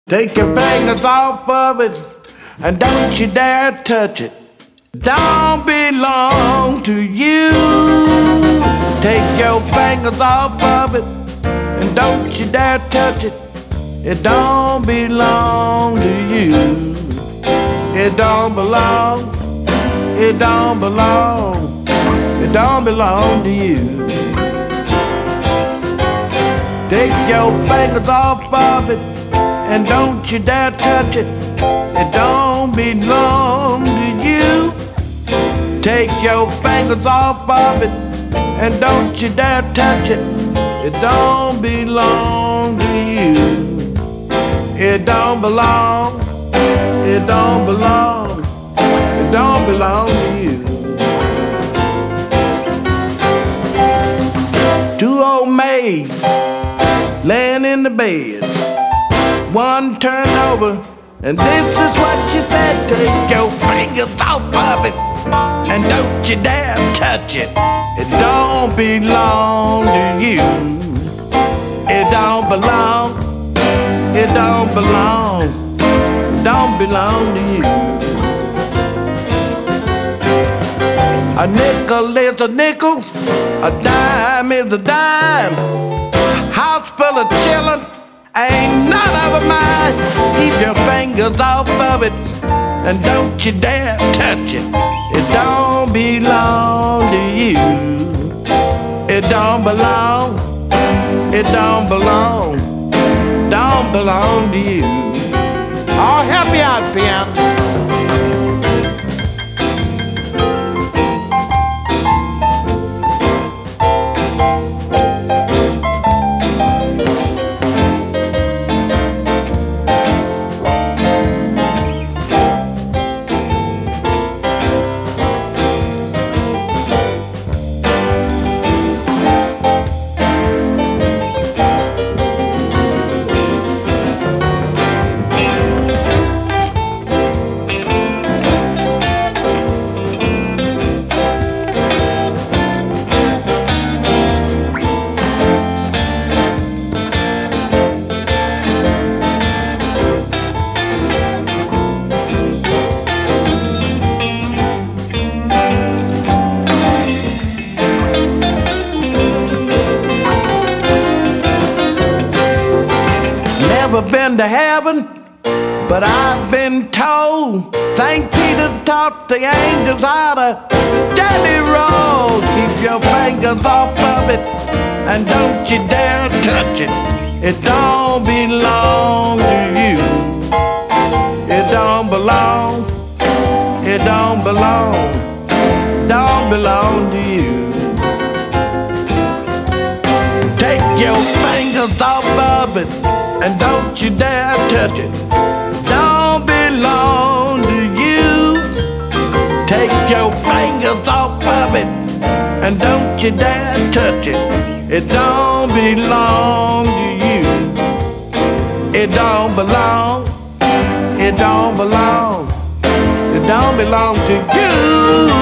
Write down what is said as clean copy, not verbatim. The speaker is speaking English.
Take your fingers off of it and don't you dare touch it. Don't belong to you. Take your fingers off of it and don't you dare touch it. It don't belong to you. It don't belong. It don't belong. It don't belong to you. Take your fingers off of it and don't you dare touch it. It don't belong to you. Take your fingers off of it and don't you dare touch it. It don't belong to you. It don't belong. It don't belong. It don't belong to you. Two old maids laying in the bed. One turned over and this is what she said. Take your fingers off of it and don't you dare touch it. It don't belong to you. It don't belong. It don't belong. It don't belong to you. A nickel is a nickel. A dime is a dime. House full of chillin', ain't none of 'em mine. Keep your fingers off of it and don't you dare touch it. It don't belong to you. It don't belong. It don't belong. Don't belong to you. I'll help you out, piano. Never been to heaven, but I've been told St. Peter taught the angels how to daily roll. Keep your fingers off of it and don't you dare touch it. It don't belong to you. It don't belong. It don't belong. Don't belong to you. Take your fingers off of it and don't you dare touch it. Don't belong to you. Take your fingers off of it and don't you dare touch it. It don't belong to you. It don't belong. It don't belong. It don't belong to you.